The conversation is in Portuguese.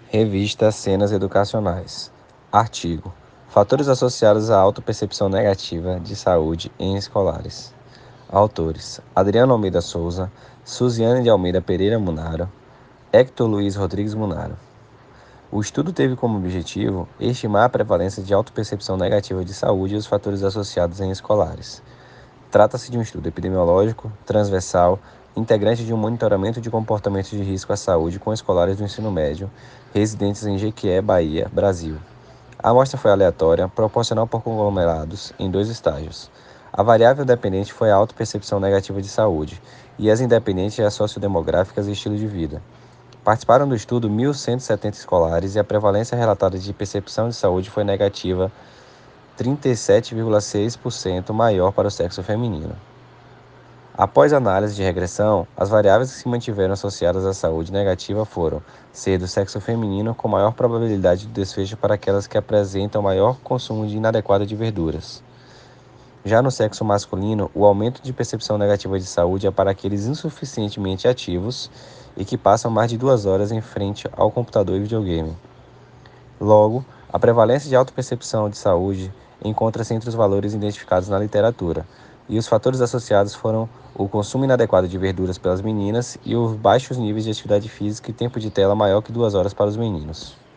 Revista Cenas Educacionais. Artigo: Fatores associados à autopercepção negativa de saúde em escolares. Autores: Adriano Almeida Souza, Suziane de Almeida Pereira Munaro, Hector Luiz Rodrigues Munaro. O estudo teve como objetivo estimar a prevalência de autopercepção negativa de saúde e os fatores associados em escolares. Trata-se de um estudo epidemiológico, transversal, integrante de um monitoramento de comportamentos de risco à saúde com escolares do ensino médio, residentes em Jequié, Bahia, Brasil. A amostra foi aleatória, proporcional por conglomerados, em 2 estágios. A variável dependente foi a autopercepção negativa de saúde, e as independentes as sociodemográficas e estilo de vida. Participaram do estudo 1.170 escolares e a prevalência relatada de percepção de saúde foi negativa, 37,6% maior para o sexo feminino. Após análise de regressão, as variáveis que se mantiveram associadas à saúde negativa foram ser do sexo feminino com maior probabilidade de desfecho para aquelas que apresentam maior consumo inadequado de verduras. Já no sexo masculino, o aumento de percepção negativa de saúde é para aqueles insuficientemente ativos e que passam mais de 2 horas em frente ao computador e videogame. Logo, a prevalência de autopercepção de saúde encontra-se entre os valores identificados na literatura, e os fatores associados foram o consumo inadequado de verduras pelas meninas e os baixos níveis de atividade física e tempo de tela maior que 2 horas para os meninos.